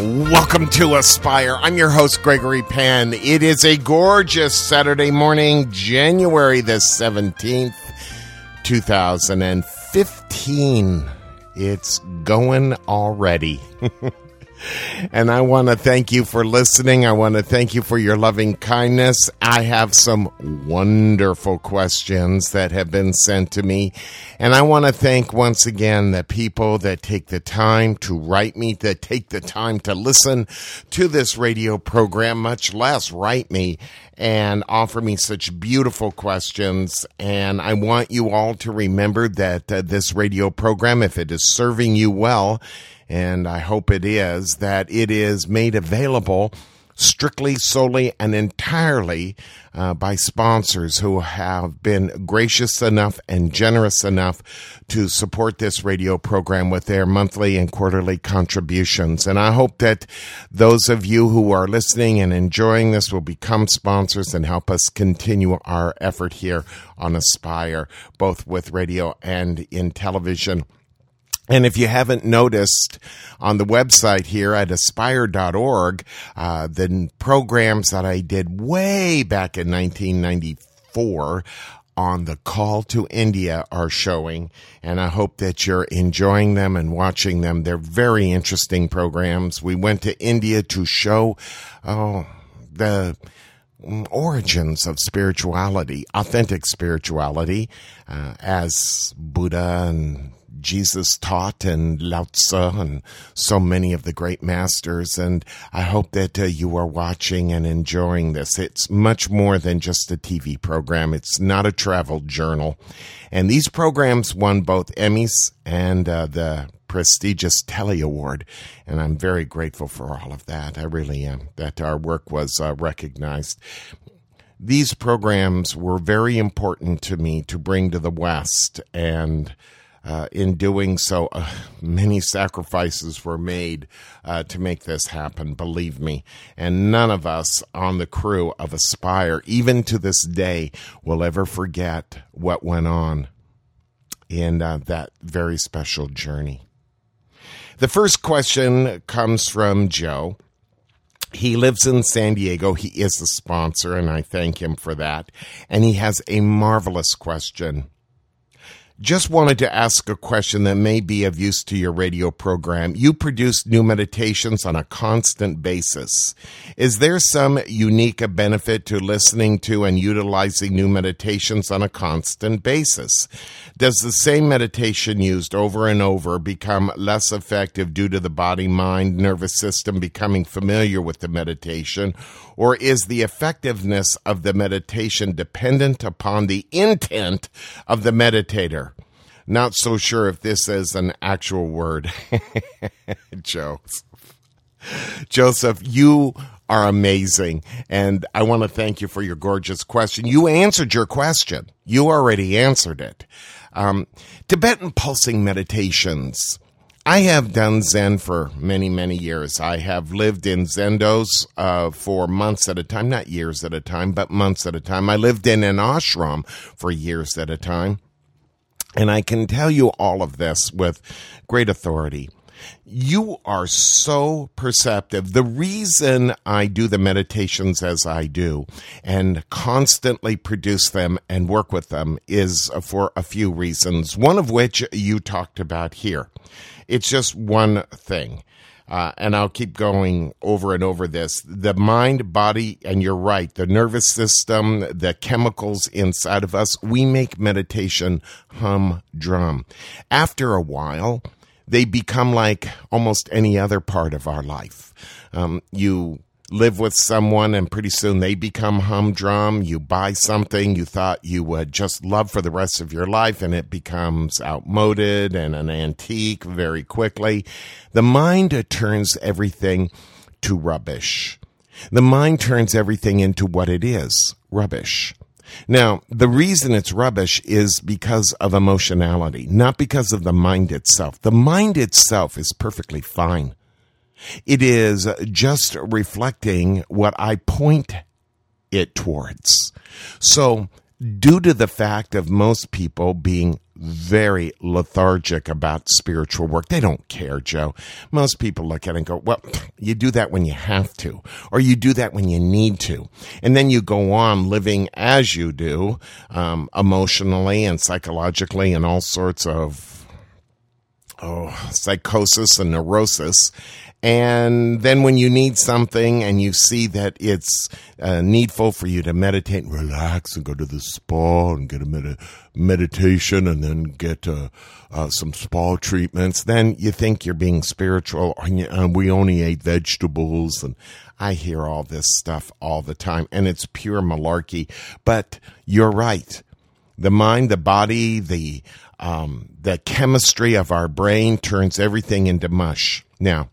Welcome to Aspire. I'm your host, Gregory Penn. It is a gorgeous Saturday morning, January the 17th, 2015. It's going already. And I want to thank you for listening. I want to thank you for your loving kindness. I have some wonderful questions that have been sent to me. And I want to thank once again the people that take the time to write me, that take the time to listen to this radio program, much less write me and offer me such beautiful questions. And I want you all to remember that this radio program, if it is serving you well, and I hope it is, that it is made available strictly, solely, and entirely by sponsors who have been gracious enough and generous enough to support this radio program with their monthly and quarterly contributions. And I hope that those of you who are listening and enjoying this will become sponsors and help us continue our effort here on Aspire, both with radio and in television. And if you haven't noticed, on the website here at aspire.org, the programs that I did way back in 1994 on the Call to India are showing, and I hope that you're enjoying them and watching them. They're very interesting programs. We went to India to show the origins of spirituality, authentic spirituality, as Buddha and Jesus taught, and Lao Tzu, and so many of the great masters. And I hope that you are watching and enjoying this. It's much more than just a TV program. It's not a travel journal. And these programs won both Emmys and the prestigious Telly Award. And I'm very grateful for all of that. I really am, that our work was recognized. These programs were very important to me to bring to the West, and in doing so, many sacrifices were made to make this happen, believe me. And none of us on the crew of Aspire, even to this day, will ever forget what went on in that very special journey. The first question comes from Joe. He lives in San Diego. He is a sponsor, and I thank him for that. And he has a marvelous question. Just wanted to ask a question that may be of use to your radio program. You produce new meditations on a constant basis. Is there some unique benefit to listening to and utilizing new meditations on a constant basis? Does the same meditation used over and over become less effective due to the body, mind, nervous system becoming familiar with the meditation? Or is the effectiveness of the meditation dependent upon the intent of the meditator? Not so sure if this is an actual word. Joseph, you are amazing, and I want to thank you for your gorgeous question. You answered your question. You already answered it. Tibetan pulsing meditations. I have done Zen for many, many years. I have lived in Zendos for months at a time, not years at a time, but months at a time. I lived in an ashram for years at a time. And I can tell you all of this with great authority. You are so perceptive. The reason I do the meditations as I do and constantly produce them and work with them is for a few reasons, one of which you talked about here. It's just one thing. And I'll keep going over and over this. The mind, body, and you're right, the nervous system, the chemicals inside of us, we make meditation humdrum. After a while, they become like almost any other part of our life. You live with someone and pretty soon they become humdrum. You buy something you thought you would just love for the rest of your life and it becomes outmoded and an antique very quickly. The mind turns everything to rubbish. The mind turns everything into what it is, rubbish. Now, the reason it's rubbish is because of emotionality, not because of the mind itself. The mind itself is perfectly fine. It is just reflecting what I point it towards. So, due to the fact of most people being very lethargic about spiritual work. They don't care, Joe. Most people look at it and go, well, you do that when you have to, or you do that when you need to. And then you go on living as you do, emotionally and psychologically and all sorts of psychosis and neurosis. And then when you need something and you see that it's needful for you to meditate and relax and go to the spa and get a meditation and then get some spa treatments, then you think you're being spiritual, and we only ate vegetables. And I hear all this stuff all the time, and it's pure malarkey. But you're right. The mind, the body, the chemistry of our brain turns everything into mush. Now,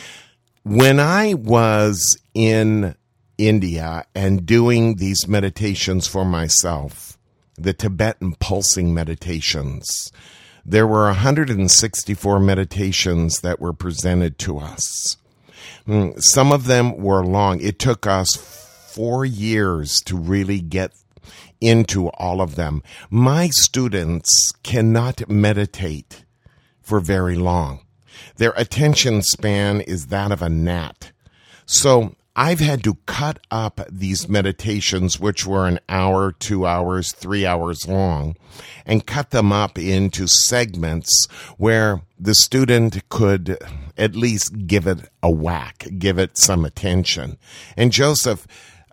when I was in India and doing these meditations for myself, the Tibetan pulsing meditations, there were 164 meditations that were presented to us. Some of them were long. It took us 4 years to really get into all of them. My students cannot meditate for very long. Their attention span is that of a gnat. So I've had to cut up these meditations, which were an hour, 2 hours, 3 hours long, and cut them up into segments where the student could at least give it a whack, give it some attention. And Joseph,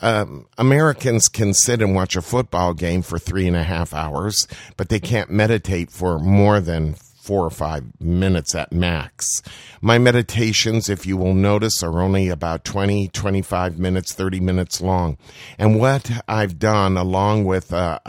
Americans can sit and watch a football game for 3.5 hours, but they can't meditate for more than 4 or 5 minutes at max. My meditations, if you will notice, are only about 20, 25 minutes, 30 minutes long. And what I've done, along with a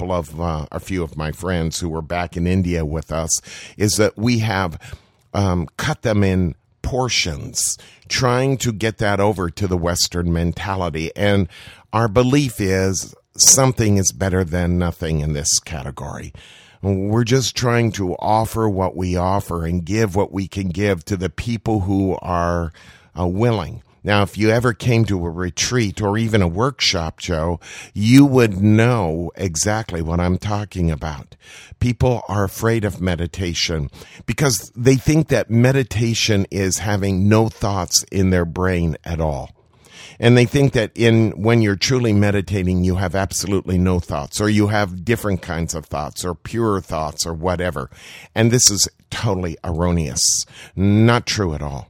few of my friends who were back in India with us, is that we have cut them in portions, trying to get that over to the Western mentality. And our belief is something is better than nothing in this category. We're just trying to offer what we offer and give what we can give to the people who are willing. Now, if you ever came to a retreat or even a workshop, Joe, you would know exactly what I'm talking about. People are afraid of meditation because they think that meditation is having no thoughts in their brain at all. And they think that when you're truly meditating, you have absolutely no thoughts, or you have different kinds of thoughts, or pure thoughts, or whatever. And this is totally erroneous. Not true at all.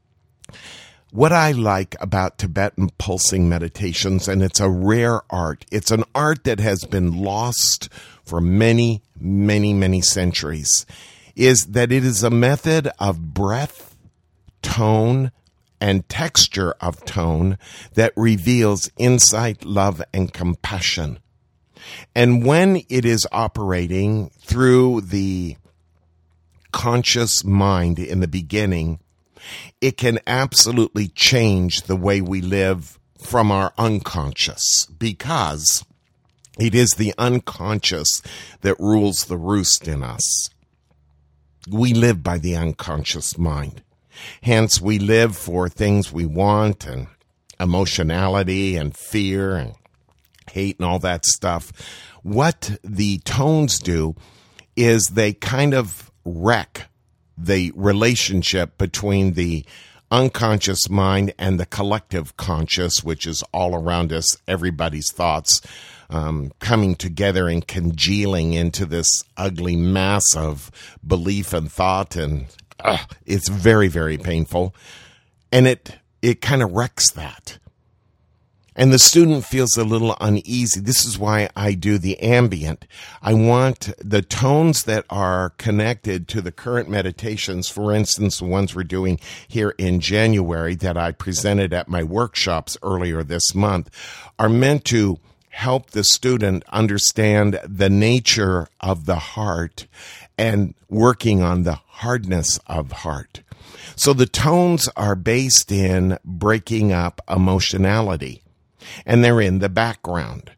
What I like about Tibetan pulsing meditations, and it's a rare art, it's an art that has been lost for many, many, many centuries, is that it is a method of breath, tone, and texture of tone that reveals insight, love, and compassion. And when it is operating through the conscious mind in the beginning, it can absolutely change the way we live from our unconscious, because it is the unconscious that rules the roost in us. We live by the unconscious mind. Hence, we live for things we want, and emotionality and fear and hate and all that stuff. What the tones do is they kind of wreck the relationship between the unconscious mind and the collective conscious, which is all around us, everybody's thoughts coming together and congealing into this ugly mass of belief and thought, and it's very, very painful. And it kind of wrecks that. And the student feels a little uneasy. This is why I do the ambient. I want the tones that are connected to the current meditations, for instance, the ones we're doing here in January that I presented at my workshops earlier this month, are meant to help the student understand the nature of the heart and working on the hardness of heart. So the tones are based in breaking up emotionality, and they're in the background.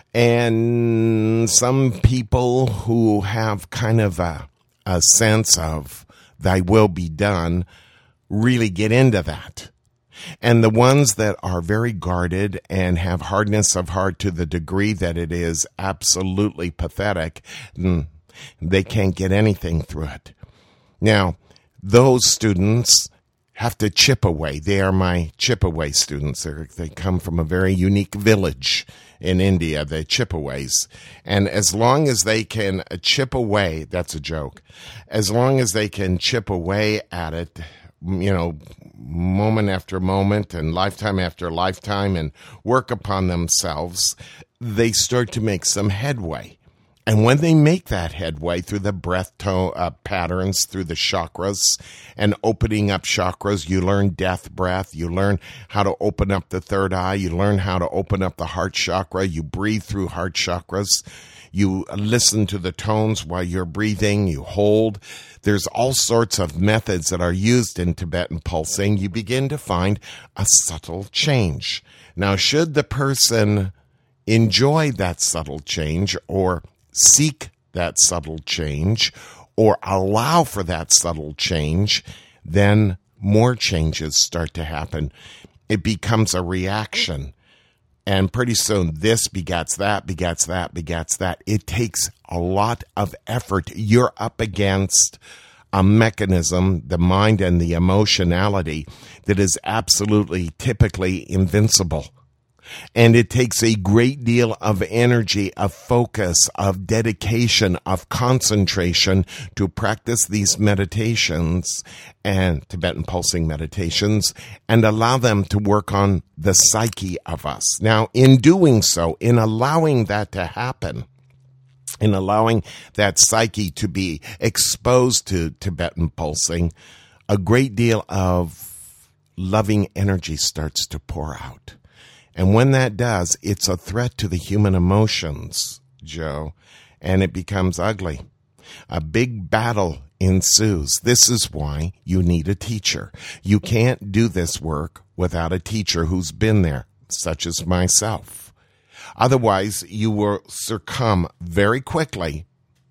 And some people who have kind of a sense of thy will be done really get into that. And the ones that are very guarded and have hardness of heart to the degree that it is absolutely pathetic, They can't get anything through it. Now, those students have to chip away. They are my chip away students. They come from a very unique village in India, the Chippeways. And as long as they can chip away, that's a joke, as long as they can chip away at it, moment after moment and lifetime after lifetime and work upon themselves, they start to make some headway. And when they make that headway through the breath patterns, through the chakras and opening up chakras, you learn death breath. You learn how to open up the third eye. You learn how to open up the heart chakra. You breathe through heart chakras. You listen to the tones while you're breathing. You hold. There's all sorts of methods that are used in Tibetan pulsing. You begin to find a subtle change. Now, should the person enjoy that subtle change or seek that subtle change or allow for that subtle change, then more changes start to happen. It becomes a reaction. And pretty soon this begats that, begats that, begats that. It takes a lot of effort. You're up against a mechanism, the mind and the emotionality, that is absolutely typically invincible. And it takes a great deal of energy, of focus, of dedication, of concentration to practice these meditations and Tibetan pulsing meditations and allow them to work on the psyche of us. Now, in doing so, in allowing that to happen, in allowing that psyche to be exposed to Tibetan pulsing, a great deal of loving energy starts to pour out. And when that does, it's a threat to the human emotions, Joe, and it becomes ugly. A big battle ensues. This is why you need a teacher. You can't do this work without a teacher who's been there, such as myself. Otherwise, you will succumb very quickly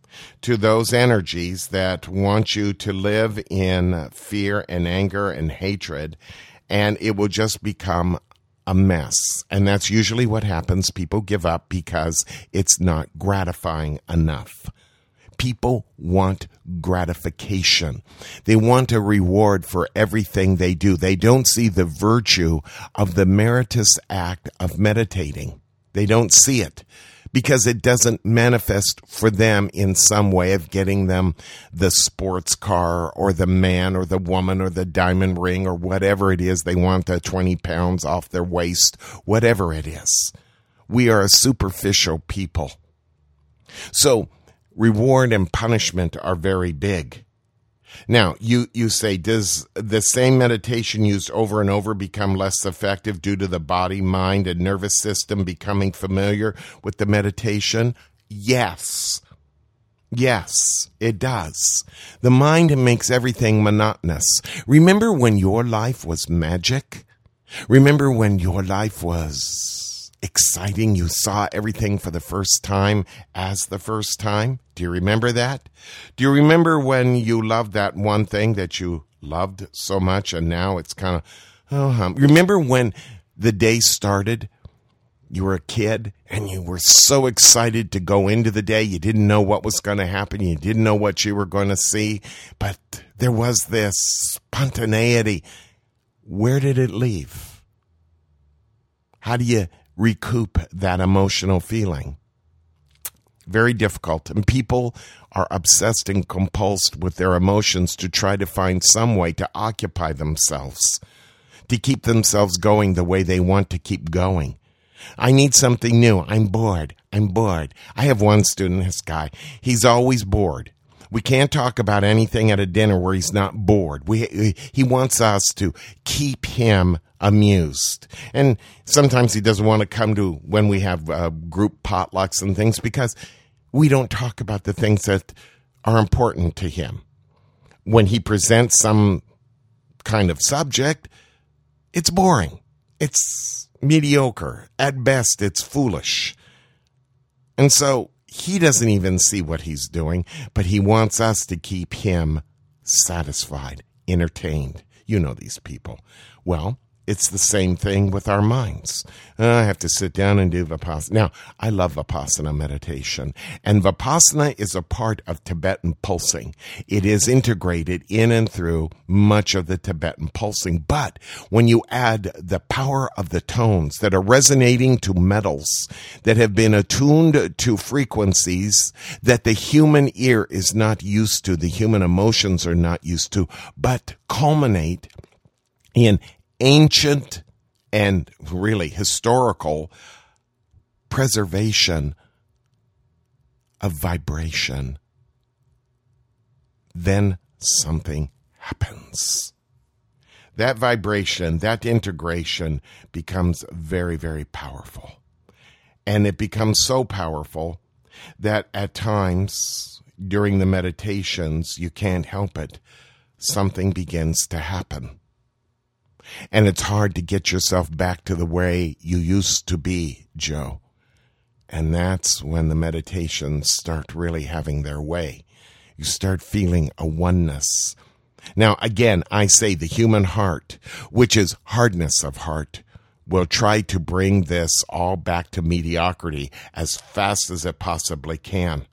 to those energies that want you to live in fear and anger and hatred, and it will just become a mess. And that's usually what happens. People give up because it's not gratifying enough. People want gratification. They want a reward for everything they do. They don't see the virtue of the meritorious act of meditating. They don't see it because it doesn't manifest for them in some way of getting them the sports car or the man or the woman or the diamond ring or whatever it is they want, the 20 pounds off their waist, whatever it is. We are a superficial people. So reward and punishment are very big. Now, you say, does the same meditation used over and over become less effective due to the body, mind, and nervous system becoming familiar with the meditation? Yes. Yes, it does. The mind makes everything monotonous. Remember when your life was magic? Remember when your life was exciting? You saw everything for the first time as the first time? Do you remember that? Do you remember when you loved that one thing that you loved so much and now it's kind of, Remember when the day started? You were a kid and you were so excited to go into the day. You didn't know what was going to happen. You didn't know what you were going to see, but there was this spontaneity. Where did it leave? How do you recoup that emotional feeling? Very difficult. And people are obsessed and compulsed with their emotions to try to find some way to occupy themselves, to keep themselves going the way they want to keep going. I need something new. I'm bored. I have one student, this guy, he's always bored. We can't talk about anything at a dinner where he's not bored. He wants us to keep him amused. And sometimes he doesn't want to come to when we have group potlucks and things because we don't talk about the things that are important to him. When he presents some kind of subject, it's boring. It's mediocre. At best, it's foolish. And so he doesn't even see what he's doing, but he wants us to keep him satisfied, entertained. You know these people. Well, It's the same thing with our minds. I have to sit down and do Vipassana. Now, I love Vipassana meditation, and Vipassana is a part of Tibetan pulsing. It is integrated in and through much of the Tibetan pulsing, but when you add the power of the tones that are resonating to metals, that have been attuned to frequencies that the human ear is not used to, the human emotions are not used to, but culminate in ancient and really historical preservation of vibration, then something happens. That vibration, that integration becomes very, very powerful. And it becomes so powerful that at times during the meditations, you can't help it. Something begins to happen. And it's hard to get yourself back to the way you used to be, Joe. And that's when the meditations start really having their way. You start feeling a oneness. Now, again, I say the human heart, which is hardness of heart, will try to bring this all back to mediocrity as fast as it possibly can.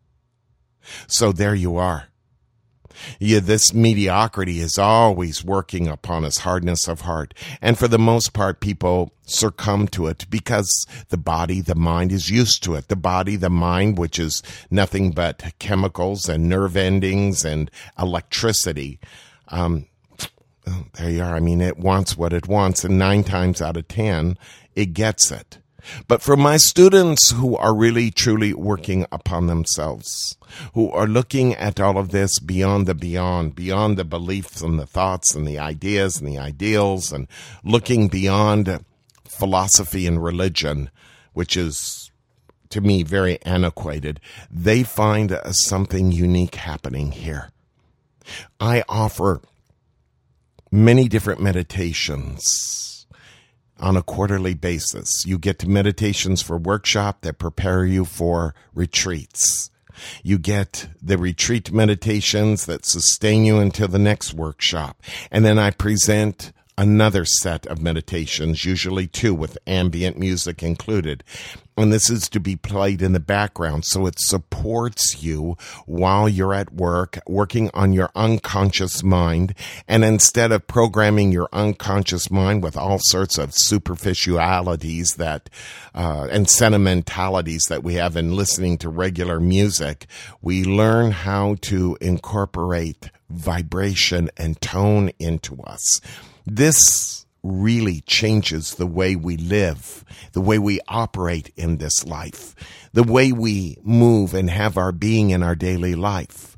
So there you are. This mediocrity is always working upon us, hardness of heart. And for the most part, people succumb to it because the body, the mind is used to it. The body, the mind, which is nothing but chemicals and nerve endings and electricity. There you are. I mean, it wants what it wants, and 9 times out of 10, it gets it. But for my students who are really, truly working upon themselves, who are looking at all of this beyond the beliefs and the thoughts and the ideas and the ideals, and looking beyond philosophy and religion, which is, to me, very antiquated, they find something unique happening here. I offer many different meditations on a quarterly basis. You get meditations for workshop that prepare you for retreats. You get the retreat meditations that sustain you until the next workshop. And then I present another set of meditations, usually 2 with ambient music included. And this is to be played in the background, so it supports you while you're at work, working on your unconscious mind. And instead of programming your unconscious mind with all sorts of superficialities that and sentimentalities that we have in listening to regular music, we learn how to incorporate vibration and tone into us. This really changes the way we live, the way we operate in this life, the way we move and have our being in our daily life.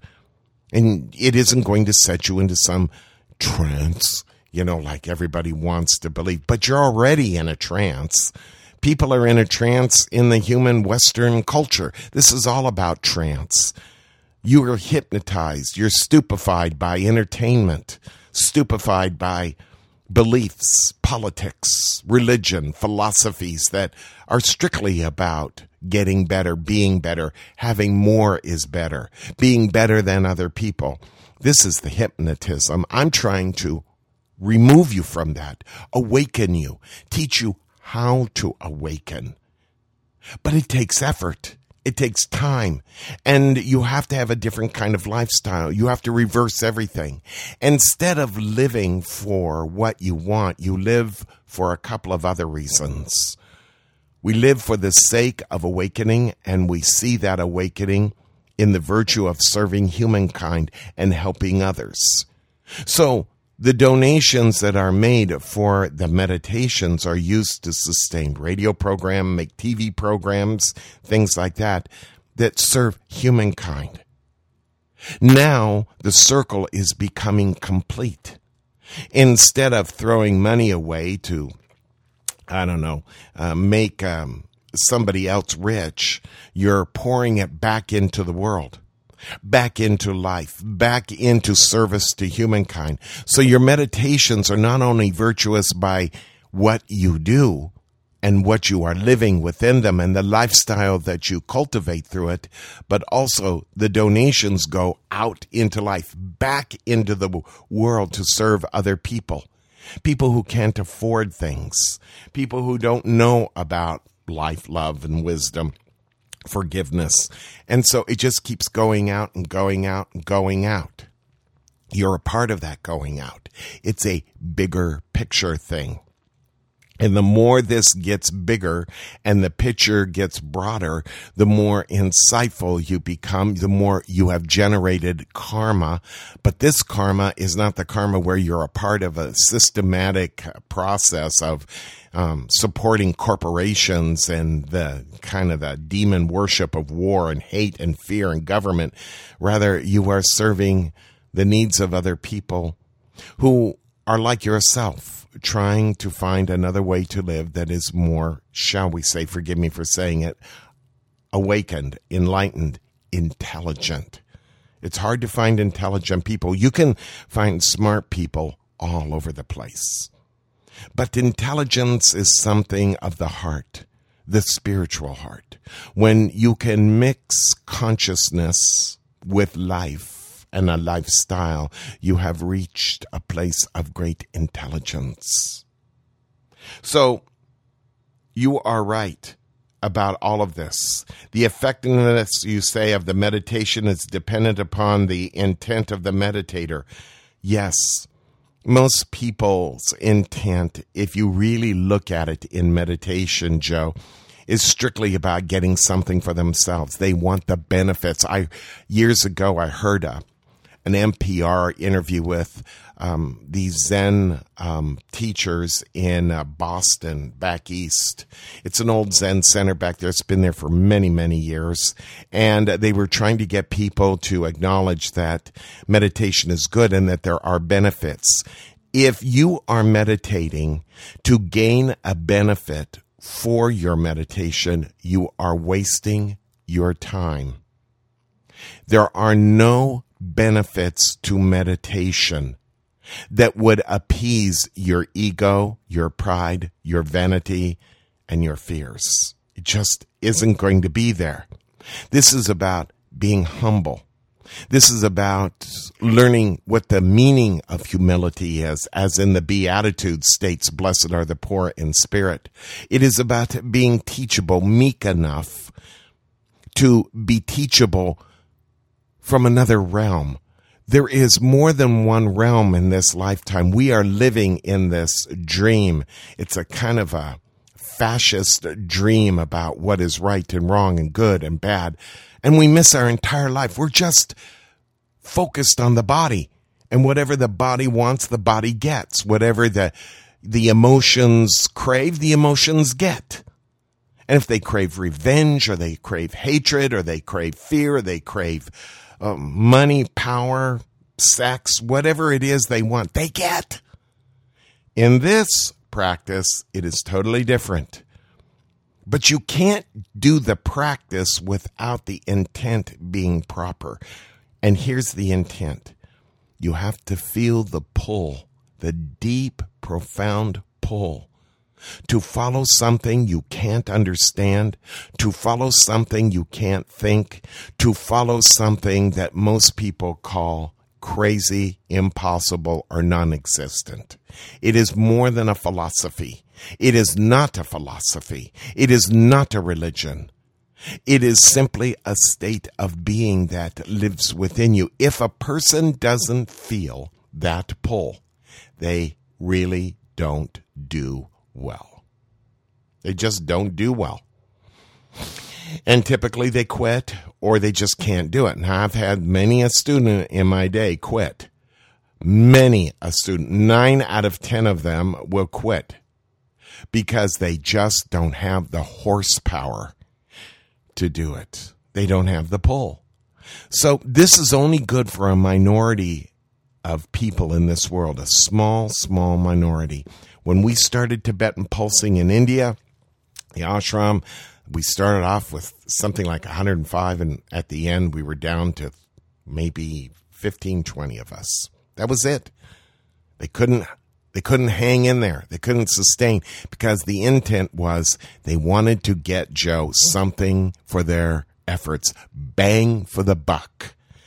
And it isn't going to set you into some trance, like everybody wants to believe, but you're already in a trance. People are in a trance in the human Western culture. This is all about trance. You are hypnotized. You're stupefied by entertainment, stupefied by beliefs, politics, religion, philosophies that are strictly about getting better, being better, having more is better, being better than other people. This is the hypnotism. I'm trying to remove you from that, awaken you, teach you how to awaken. But it takes effort. It takes time, and you have to have a different kind of lifestyle. You have to reverse everything. Instead of living for what you want, you live for a couple of other reasons. We live for the sake of awakening, and we see that awakening in the virtue of serving humankind and helping others. So the donations that are made for the meditations are used to sustain radio program, make TV programs, things like that serve humankind. Now the circle is becoming complete. Instead of throwing money away to, make somebody else rich, you're pouring it back into the world, back into life, back into service to humankind. So your meditations are not only virtuous by what you do and what you are living within them and the lifestyle that you cultivate through it, but also the donations go out into life, back into the world to serve other people. people who can't afford things, people who don't know about life, love, and wisdom, forgiveness. And so it just keeps going out and going out and going out. You're a part of that going out. It's a bigger picture thing. And the more this gets bigger and the picture gets broader, the more insightful you become, the more you have generated karma. But this karma is not the karma where you're a part of a systematic process of supporting corporations and the kind of the demon worship of war and hate and fear and government. Rather, you are serving the needs of other people who are like yourself, trying to find another way to live that is more, shall we say, forgive me for saying it, awakened, enlightened, intelligent. It's hard to find intelligent people. You can find smart people all over the place. But intelligence is something of the heart, the spiritual heart. When you can mix consciousness with life, and a lifestyle, you have reached a place of great intelligence. So, you are right about all of this. The effectiveness, you say, of the meditation is dependent upon the intent of the meditator. Yes, most people's intent, if you really look at it in meditation, Joe, is strictly about getting something for themselves. They want the benefits. Years ago, I heard an NPR interview with these Zen teachers in Boston, back east. It's an old Zen center back there. It's been there for many, many years. And they were trying to get people to acknowledge that meditation is good and that there are benefits. If you are meditating to gain a benefit for your meditation, you are wasting your time. There are no benefits to meditation that would appease your ego, your pride, your vanity, and your fears. It just isn't going to be there. This is about being humble. This is about learning what the meaning of humility is, as in the Beatitudes states, blessed are the poor in spirit. It is about being teachable, meek enough to be teachable from another realm. There is more than one realm in this lifetime. We are living in this dream. It's a kind of a fascist dream about what is right and wrong and good and bad. And we miss our entire life. We're just focused on the body. And whatever the body wants, the body gets. Whatever the emotions crave, the emotions get. And if they crave revenge, or they crave hatred, or they crave fear, or they crave money, power, sex, whatever it is they want, they get. In this practice, it is totally different. But you can't do the practice without the intent being proper. And here's the intent. You have to feel the pull, the deep, profound pull, to follow something you can't understand, to follow something you can't think, to follow something that most people call crazy, impossible, or non-existent. It is more than a philosophy. It is not a philosophy. It is not a religion. It is simply a state of being that lives within you. If a person doesn't feel that pull, they really don't do well. They just don't do well. And typically they quit, or they just can't do it. Now, I've had many a student in my day quit. Many a student. 9 out of 10 of them will quit because they just don't have the horsepower to do it. They don't have the pull. So this is only good for a minority of people in this world, a small, small minority. When we started Tibetan pulsing in India, the ashram, we started off with something like 105, and at the end we were down to maybe 15, 20 of us. That was it. They couldn't hang in there. They couldn't sustain, because the intent was they wanted to get Joe something for their efforts, bang for the buck.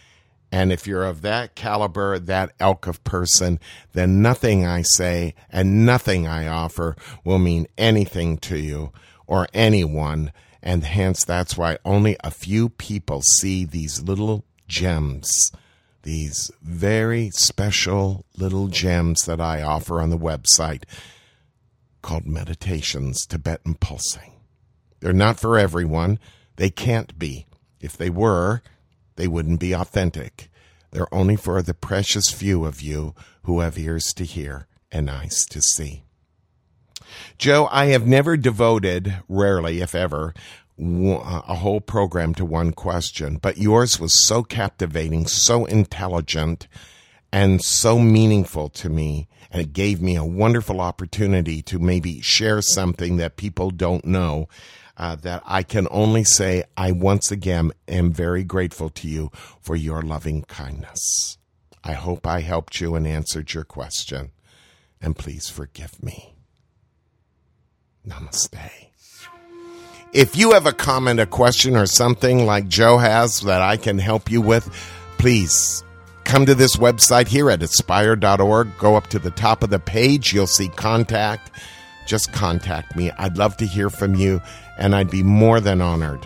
And if you're of that caliber, that ilk of person, then nothing I say and nothing I offer will mean anything to you or anyone. And hence, that's why only a few people see these little gems, these very special little gems that I offer on the website called Meditations, Tibetan Pulsing. They're not for everyone. They can't be. If they were, they wouldn't be authentic. They're only for the precious few of you who have ears to hear and eyes to see. Joe, I have never devoted, rarely if ever, a whole program to one question, but yours was so captivating, so intelligent, and so meaningful to me, and it gave me a wonderful opportunity to maybe share something that people don't know, that I can only say I once again am very grateful to you for your loving kindness. I hope I helped you and answered your question, and please forgive me. Namaste. If you have a comment, a question, or something like Joe has that I can help you with, please come to this website here at aspire.org. Go up to the top of the page. You'll see contact. Just contact me. I'd love to hear from you, and I'd be more than honored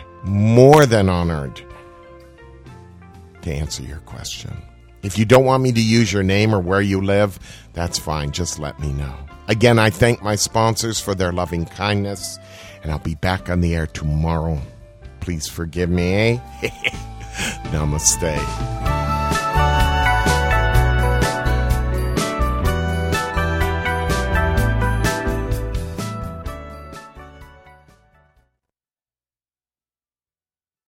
to answer your question. If you don't want me to use your name or where you live, that's fine. Just let me know. Again, I thank my sponsors for their loving kindness, and I'll be back on the air tomorrow. Please forgive me, eh? Namaste.